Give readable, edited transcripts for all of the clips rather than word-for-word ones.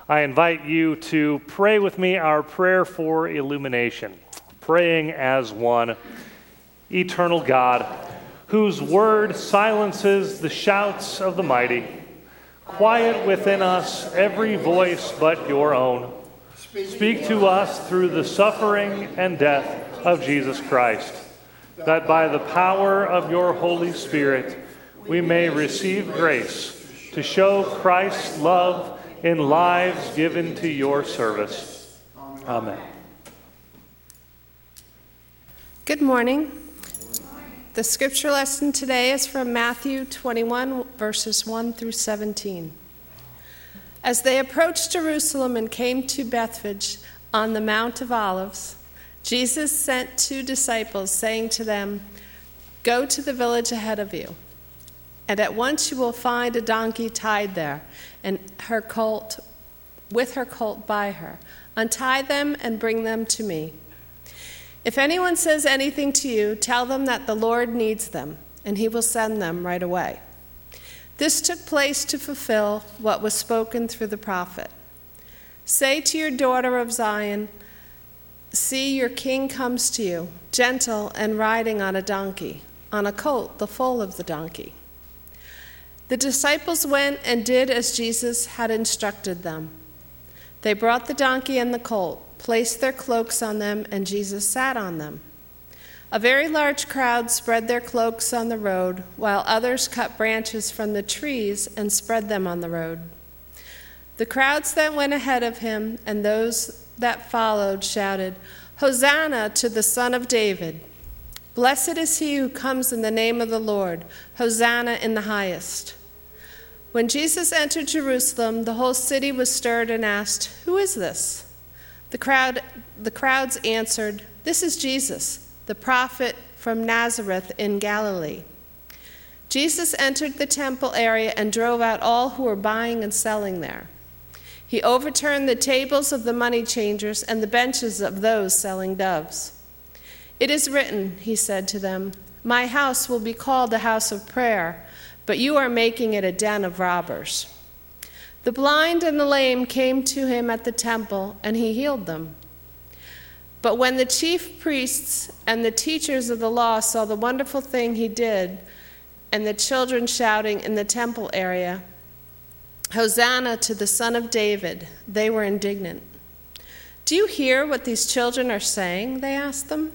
I invite you to pray with me our prayer for illumination, praying as one. Eternal God, whose word silences the shouts of the mighty, quiet within us every voice but your own. Speak to us through the suffering and death of Jesus Christ, that by the power of your Holy Spirit we may receive grace to show Christ's love in lives given to your service. Amen. Good morning. The scripture lesson today is from Matthew 21, verses 1 through 17. As they approached Jerusalem and came to Bethphage on the Mount of Olives, Jesus sent 2 disciples, saying to them, "Go to the village ahead of you, and at once you will find a donkey tied there, and her colt by her. Untie them and bring them to me. If anyone says anything to you, tell them that the Lord needs them, and he will send them right away." This took place to fulfill what was spoken through the prophet. "Say to your daughter of Zion, see, your king comes to you, gentle and riding on a donkey, on a colt, the foal of the donkey." The disciples went and did as Jesus had instructed them. They brought the donkey and the colt, placed their cloaks on them, and Jesus sat on them. A very large crowd spread their cloaks on the road, while others cut branches from the trees and spread them on the road. The crowds that went ahead of him and those that followed shouted, "Hosanna to the Son of David! Blessed is he who comes in the name of the Lord! Hosanna in the highest!" When Jesus entered Jerusalem, the whole city was stirred and asked, "Who is this?" The crowds answered, "This is Jesus, the prophet from Nazareth in Galilee." Jesus entered the temple area and drove out all who were buying and selling there. He overturned the tables of the money changers and the benches of those selling doves. "It is written," he said to them, "My house will be called a house of prayer, but you are making it a den of robbers." The blind and the lame came to him at the temple, and he healed them. But when the chief priests and the teachers of the law saw the wonderful thing he did, and the children shouting in the temple area, "Hosanna to the Son of David," they were indignant. "Do you hear what these children are saying?" they asked them.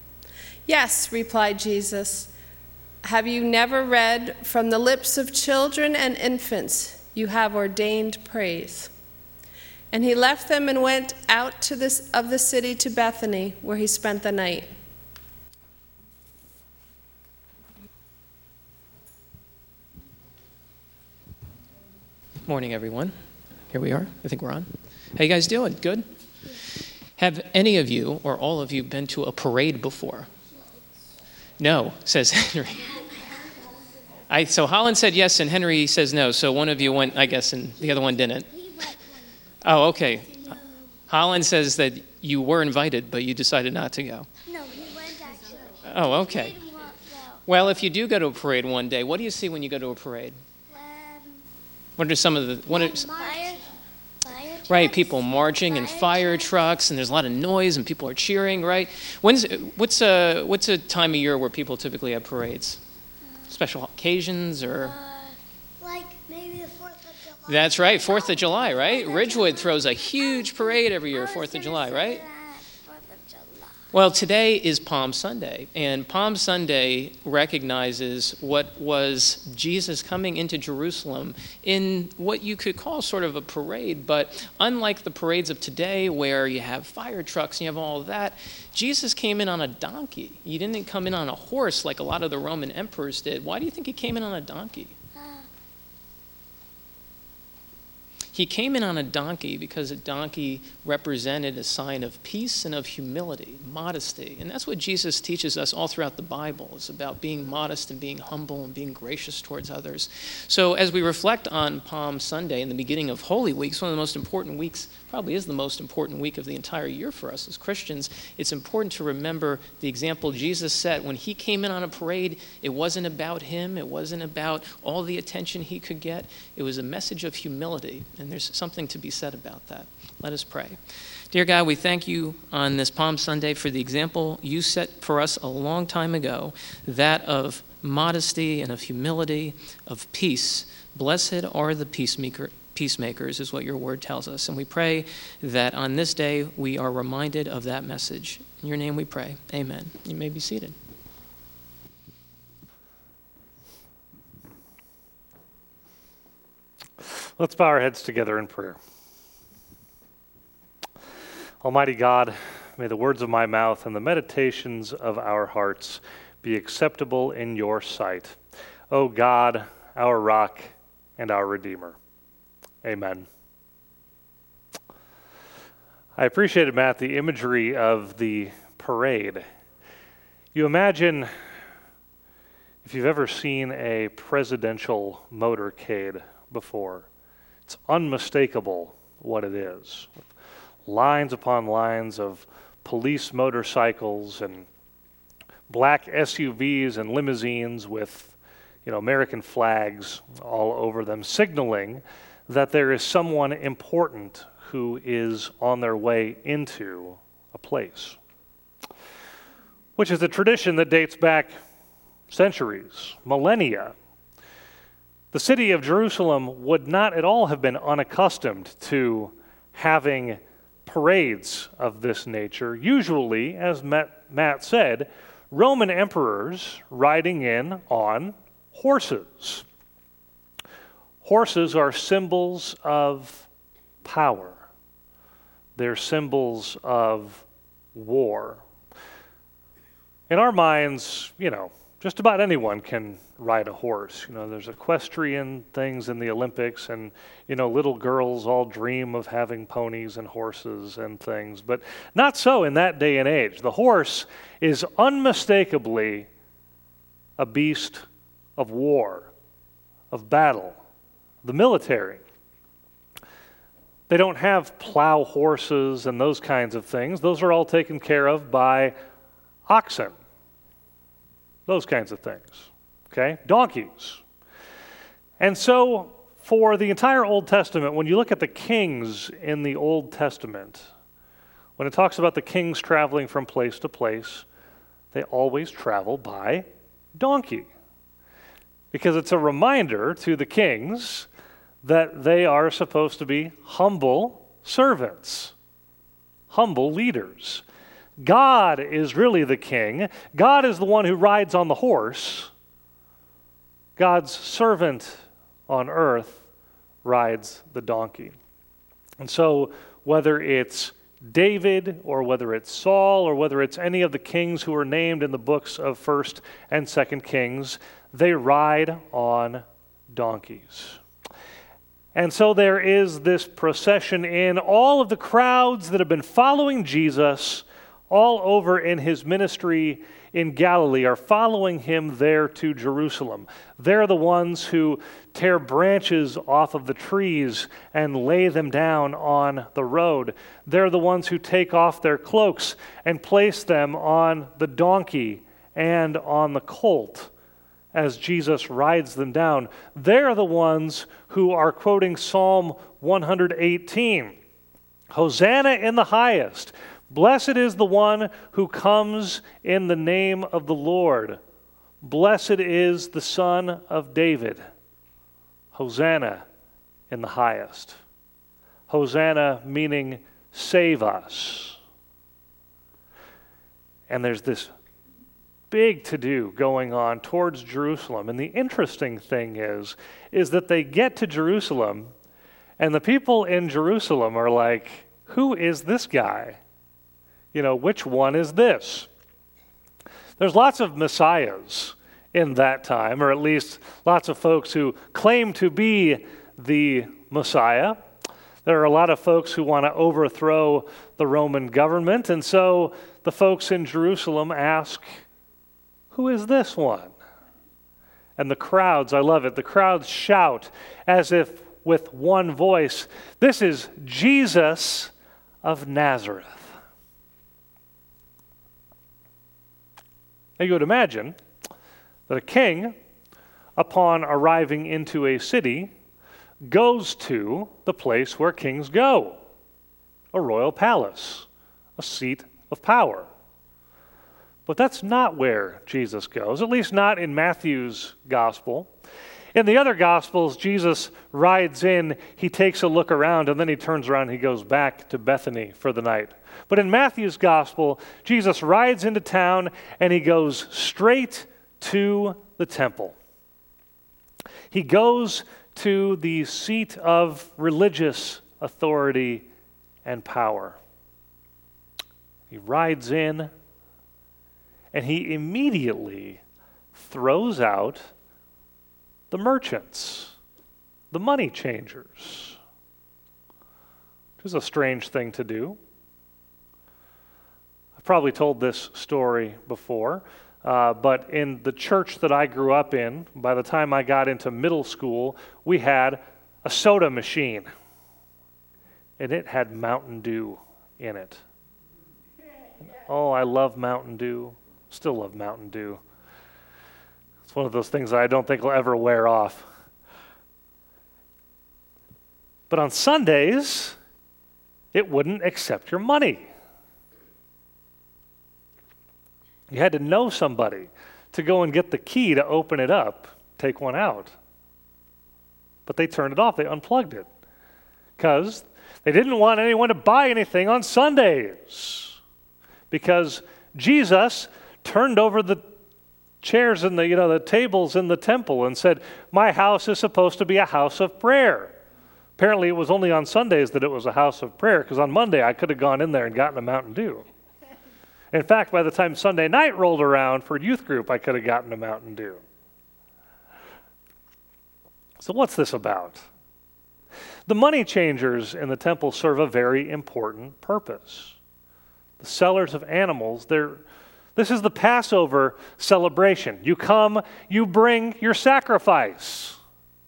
"Yes," replied Jesus. "Have you never read, 'From the lips of children and infants you have ordained praise'?" And he left them and went out of the city to Bethany, where he spent the night. Morning, everyone. Here we are. I think we're on. How you guys doing? Good? Have any of you or all of you been to a parade before? No, says Henry. So Holland said yes, and Henry says no. So one of you went, I guess, and the other one didn't. Oh, okay. Holland says that you were invited, but you decided not to go. No, he went actually. Oh, okay. Well, if you do go to a parade one day, what do you see when you go to a parade? What are some of the... Fire right, people marching and fire trucks, and there's a lot of noise, and people are cheering, right? What's a time of year where people typically have parades? Special occasions or... like maybe the 4th of July. That's right, 4th of July, right? Ridgewood throws a huge parade every year, 4th of July, right? 4th of July. Well, today is Palm Sunday, and Palm Sunday recognizes what was Jesus coming into Jerusalem in what you could call sort of a parade, but unlike the parades of today where you have fire trucks and you have all of that, Jesus came in on a donkey. He didn't come in on a horse like a lot of the Roman emperors did. Why do you think he came in on a donkey? He came in on a donkey because a donkey represented a sign of peace and of humility, modesty. And that's what Jesus teaches us all throughout the Bible. It's about being modest and being humble and being gracious towards others. So as we reflect on Palm Sunday and the beginning of Holy Week, it's one of the most important weeks, probably is the most important week of the entire year for us as Christians. It's important to remember the example Jesus set. When he came in on a parade, it wasn't about him. It wasn't about all the attention he could get. It was a message of humility. And there's something to be said about that. Let us pray. Dear God, we thank you on this Palm Sunday for the example you set for us a long time ago, that of modesty and of humility, of peace. Blessed are the peacemakers, is what your word tells us. And we pray that on this day we are reminded of that message. In your name we pray. Amen. You may be seated. Let's bow our heads together in prayer. Almighty God, may the words of my mouth and the meditations of our hearts be acceptable in your sight. O God, our rock and our Redeemer. Amen. I appreciated, Matt, the imagery of the parade. You imagine, if you've ever seen a presidential motorcade before, it's unmistakable what it is. Lines upon lines of police motorcycles and black SUVs and limousines with, American flags all over them, signaling that there is someone important who is on their way into a place, which is a tradition that dates back centuries, millennia. The city of Jerusalem would not at all have been unaccustomed to having parades of this nature. Usually, as Matt said, Roman emperors riding in on horses. Horses are symbols of power. They're symbols of war. In our minds, just about anyone can ride a horse. There's equestrian things in the Olympics, and, little girls all dream of having ponies and horses and things. But not so in that day and age. The horse is unmistakably a beast of war, of battle, the military. They don't have plow horses and those kinds of things. Those are all taken care of by oxen. Those kinds of things, okay? Donkeys. And so for the entire Old Testament, when you look at the kings in the Old Testament, when it talks about the kings traveling from place to place, they always travel by donkey. Because it's a reminder to the kings that they are supposed to be humble servants, humble leaders. God is really the king. God is the one who rides on the horse. God's servant on earth rides the donkey. And so whether it's David or whether it's Saul or whether it's any of the kings who are named in the books of 1st and 2nd Kings, they ride on donkeys. And so there is this procession in. All of the crowds that have been following Jesus all over in his ministry in Galilee are following him there to Jerusalem. They're the ones who tear branches off of the trees and lay them down on the road. They're the ones who take off their cloaks and place them on the donkey and on the colt as Jesus rides them down. They're the ones who are quoting Psalm 118. Hosanna in the highest. Blessed is the one who comes in the name of the Lord. Blessed is the Son of David. Hosanna in the highest. Hosanna meaning save us. And there's this big to-do going on towards Jerusalem. And the interesting thing is that they get to Jerusalem, and the people in Jerusalem are like, who is this guy? Which one is this? There's lots of messiahs in that time, or at least lots of folks who claim to be the Messiah. There are a lot of folks who want to overthrow the Roman government, and so the folks in Jerusalem ask, who is this one? And the crowds, I love it, the crowds shout as if with one voice, this is Jesus of Nazareth. Now you would imagine that a king, upon arriving into a city, goes to the place where kings go, a royal palace, a seat of power. But that's not where Jesus goes, at least not in Matthew's gospel. In the other gospels, Jesus rides in, he takes a look around, and then he turns around and he goes back to Bethany for the night. But in Matthew's gospel, Jesus rides into town and he goes straight to the temple. He goes to the seat of religious authority and power. He rides in and he immediately throws out the merchants, the money changers, which is a strange thing to do. I've probably told this story before, but in the church that I grew up in, by the time I got into middle school, we had a soda machine, and it had Mountain Dew in it. Oh, I love Mountain Dew. Still love Mountain Dew. It's one of those things that I don't think will ever wear off. But on Sundays, it wouldn't accept your money. You had to know somebody to go and get the key to open it up, take one out. But they turned it off. They unplugged it because they didn't want anyone to buy anything on Sundays, because Jesus turned over the chairs and the tables in the temple and said, "My house is supposed to be a house of prayer." Apparently, it was only on Sundays that it was a house of prayer, because on Monday I could have gone in there and gotten a Mountain Dew. In fact, by the time Sunday night rolled around for youth group, I could have gotten a Mountain Dew. So what's this about? The money changers in the temple serve a very important purpose. The sellers of animals, this is the Passover celebration. You come, you bring your sacrifice.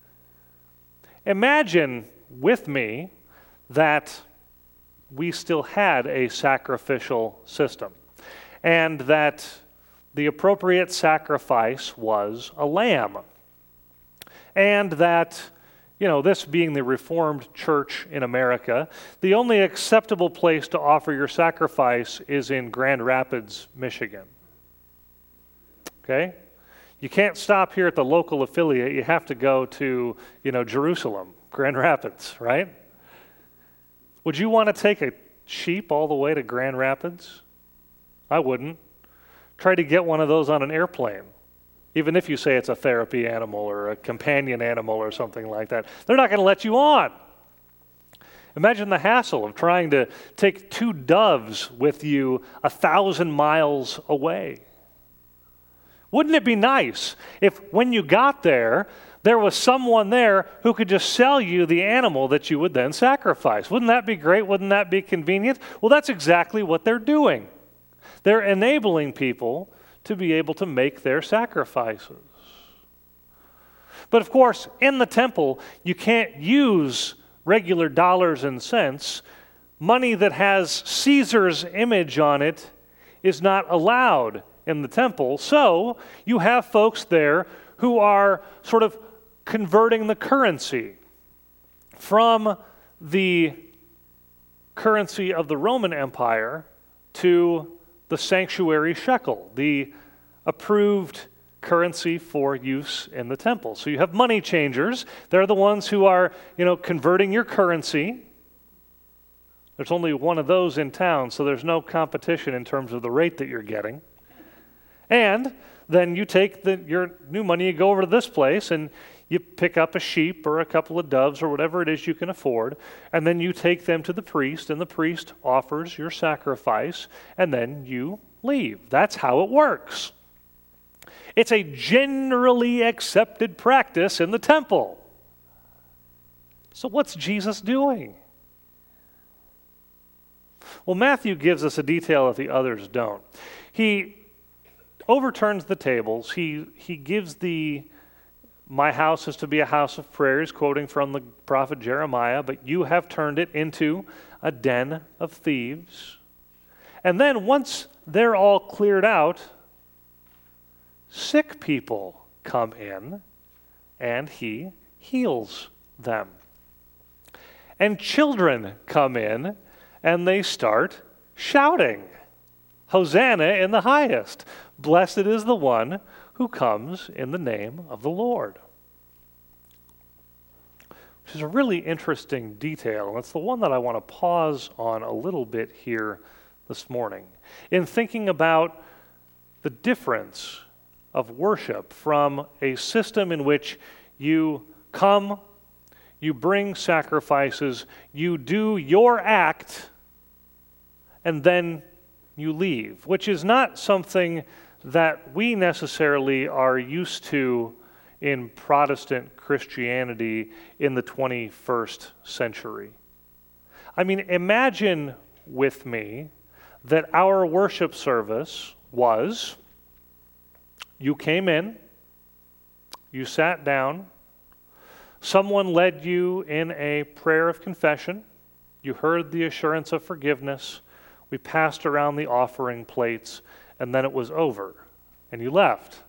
Imagine with me that we still had a sacrificial system, and that the appropriate sacrifice was a lamb, and that, this being the Reformed Church in America, the only acceptable place to offer your sacrifice is in Grand Rapids, Michigan. Okay? You can't stop here at the local affiliate. You have to go to, Jerusalem, Grand Rapids, right? Would you want to take a sheep all the way to Grand Rapids? I wouldn't. Try to get one of those on an airplane. Even if you say it's a therapy animal or a companion animal or something like that. They're not going to let you on. Imagine the hassle of trying to take 2 doves with you 1,000 miles away. Wouldn't it be nice if when you got there, there was someone there who could just sell you the animal that you would then sacrifice? Wouldn't that be great? Wouldn't that be convenient? Well, that's exactly what they're doing. They're enabling people to be able to make their sacrifices. But of course, in the temple, you can't use regular dollars and cents. Money that has Caesar's image on it is not allowed in the temple. So you have folks there who are sort of converting the currency from the currency of the Roman Empire to the sanctuary shekel, the approved currency for use in the temple. So you have money changers. They're the ones who are, converting your currency. There's only one of those in town, so there's no competition in terms of the rate that you're getting. And then you take your new money, you go over to this place, and you pick up a sheep or a couple of doves or whatever it is you can afford, and then you take them to the priest, and the priest offers your sacrifice, and then you leave. That's how it works. It's a generally accepted practice in the temple. So what's Jesus doing? Well, Matthew gives us a detail that the others don't. He overturns the tables. He gives my house is to be a house of prayers, quoting from the prophet Jeremiah, but you have turned it into a den of thieves. And then once they're all cleared out, sick people come in and he heals them. And children come in and they start shouting, "Hosanna in the highest! Blessed is the one who comes in the name of the Lord." Which is a really interesting detail, and it's the one that I want to pause on a little bit here this morning in thinking about the difference of worship from a system in which you come, you bring sacrifices, you do your act, and then you leave, which is not something that we necessarily are used to in Protestant Christianity in the 21st century. I mean, imagine with me that our worship service was, you came in, you sat down, someone led you in a prayer of confession, you heard the assurance of forgiveness, we passed around the offering plates, and then it was over, and you left.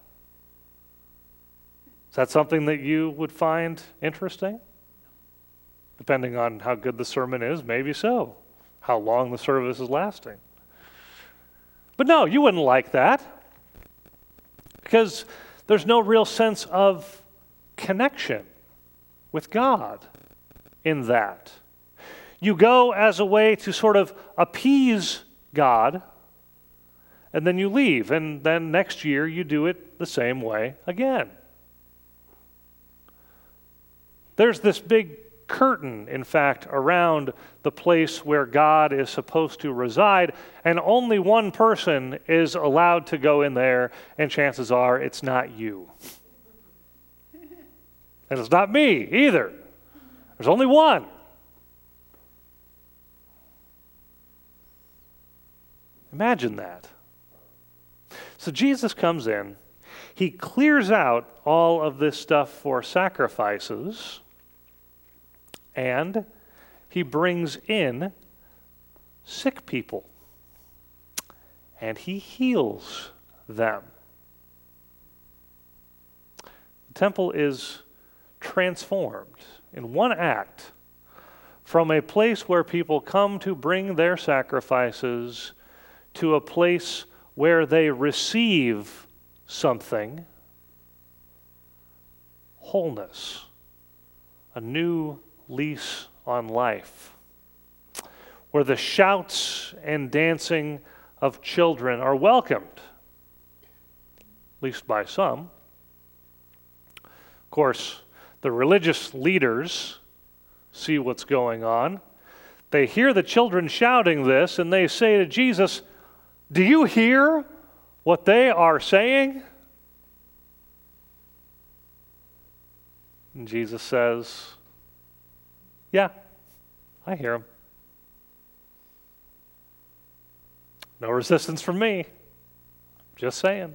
Is that something that you would find interesting? Depending on how good the sermon is, maybe so. How long the service is lasting. But no, you wouldn't like that, because there's no real sense of connection with God in that. You go as a way to sort of appease God, and then you leave, and then next year you do it the same way again. There's this big curtain, in fact, around the place where God is supposed to reside, and only one person is allowed to go in there, and chances are it's not you. And it's not me either. There's only one. Imagine that. So Jesus comes in, he clears out all of this stuff for sacrifices, and he brings in sick people, and he heals them. The temple is transformed in one act from a place where people come to bring their sacrifices to a place where they receive something, wholeness, a new lease on life, where the shouts and dancing of children are welcomed, at least by some. Of course, the religious leaders see what's going on. They hear the children shouting this, and they say to Jesus, "Do you hear what they are saying?" And Jesus says, "Yeah, I hear them. No resistance from me. Just saying."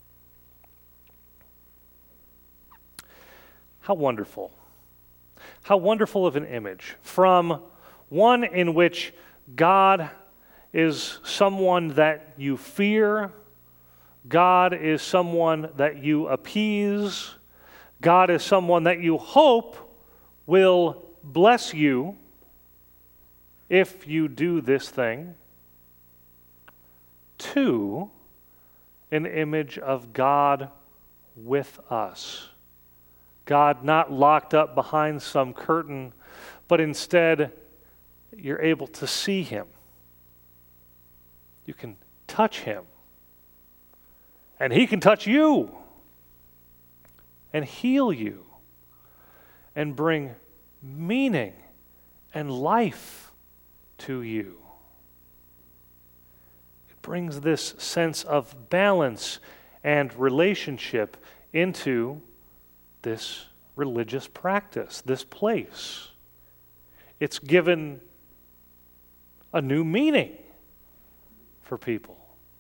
How wonderful. How wonderful of an image from one in which God is someone that you fear, God is someone that you appease, God is someone that you hope will bless you if you do this thing, to an image of God with us. God not locked up behind some curtain, but instead you're able to see him. You can touch him. And he can touch you and heal you and bring meaning and life to you. It brings this sense of balance and relationship into this religious practice, this place. It's given a new meaning for people.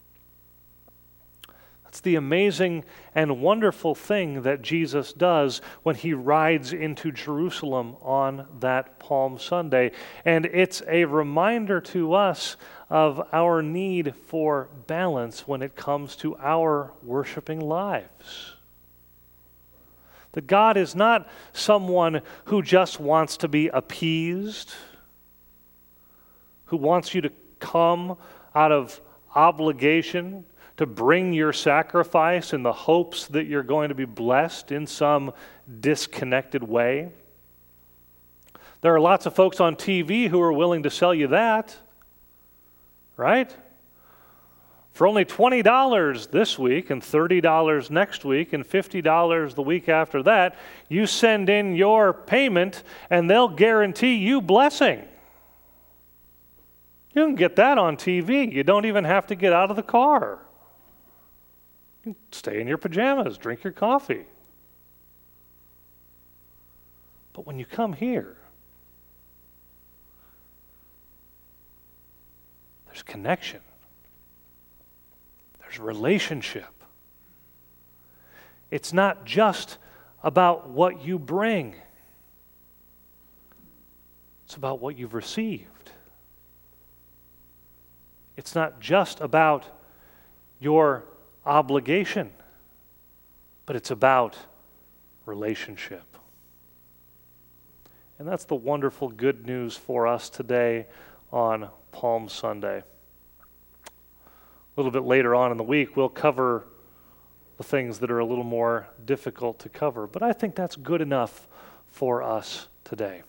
That's the amazing and wonderful thing that Jesus does when he rides into Jerusalem on that Palm Sunday. And it's a reminder to us of our need for balance when it comes to our worshiping lives. That God is not someone who just wants to be appeased, who wants you to come out of obligation to bring your sacrifice in the hopes that you're going to be blessed in some disconnected way. There are lots of folks on TV who are willing to sell you that, right? For only $20 this week and $30 next week and $50 the week after that, you send in your payment and they'll guarantee you blessing. You can get that on TV. You don't even have to get out of the car. You can stay in your pajamas, drink your coffee. But when you come here, there's connection. There's relationship. It's not just about what you bring. It's about what you've received. It's not just about your obligation, but it's about relationship. And that's the wonderful good news for us today on Palm Sunday. A little bit later on in the week, we'll cover the things that are a little more difficult to cover, but I think that's good enough for us today.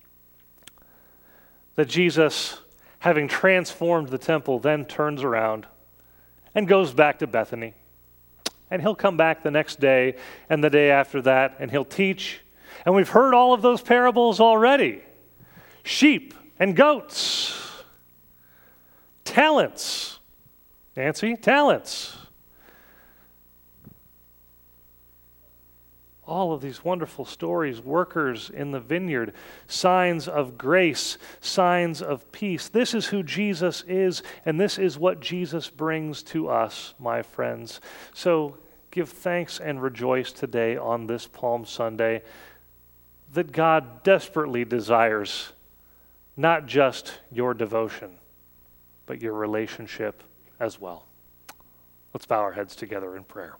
That Jesus, having transformed the temple, then turns around and goes back to Bethany. And he'll come back the next day and the day after that, and he'll teach. And we've heard all of those parables already. Sheep and goats. Talents. Nancy, talents. All of these wonderful stories, workers in the vineyard, signs of grace, signs of peace. This is who Jesus is, and this is what Jesus brings to us, my friends. So give thanks and rejoice today on this Palm Sunday that God desperately desires not just your devotion, but your relationship as well. Let's bow our heads together in prayer.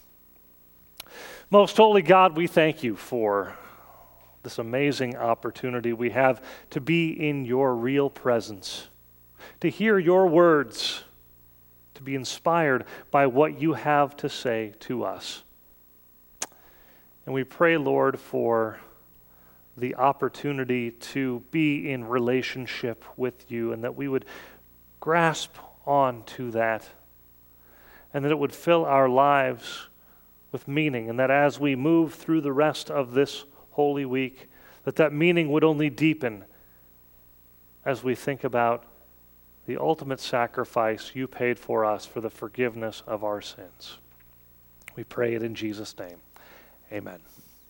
Most holy God, we thank you for this amazing opportunity we have to be in your real presence, to hear your words, to be inspired by what you have to say to us. And we pray, Lord, for the opportunity to be in relationship with you, and that we would grasp on to that, and that it would fill our lives with meaning, and that as we move through the rest of this Holy Week, that meaning would only deepen as we think about the ultimate sacrifice you paid for us for the forgiveness of our sins. We pray it in Jesus' name. Amen.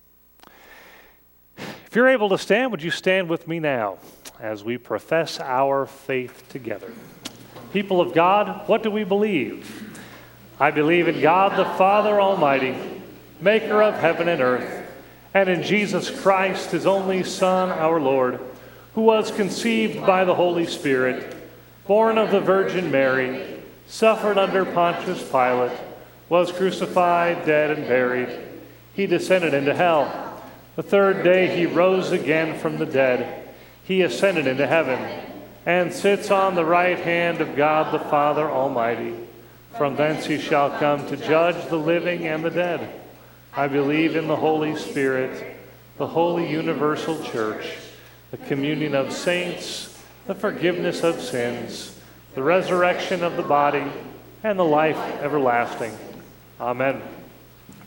If you're able to stand, would you stand with me now as we profess our faith together? People of God, what do we believe? I believe in God the Father Almighty, maker of heaven and earth, and in Jesus Christ, his only Son, our Lord, who was conceived by the Holy Spirit, born of the Virgin Mary, suffered under Pontius Pilate, was crucified, dead, and buried. He descended into hell. The third day he rose again from the dead. He ascended into heaven and sits on the right hand of God the Father Almighty. From thence he shall come to judge the living and the dead. I believe in the Holy Spirit, the holy universal church, the communion of saints, the forgiveness of sins, the resurrection of the body, and the life everlasting. Amen.